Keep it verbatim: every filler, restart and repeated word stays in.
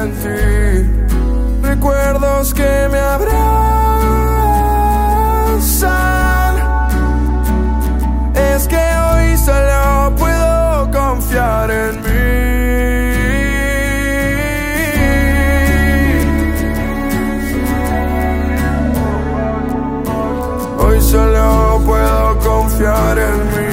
en ti, recuerdos que me abrazan. Es que hoy solo puedo confiar en mí. Hoy solo puedo confiar en mí.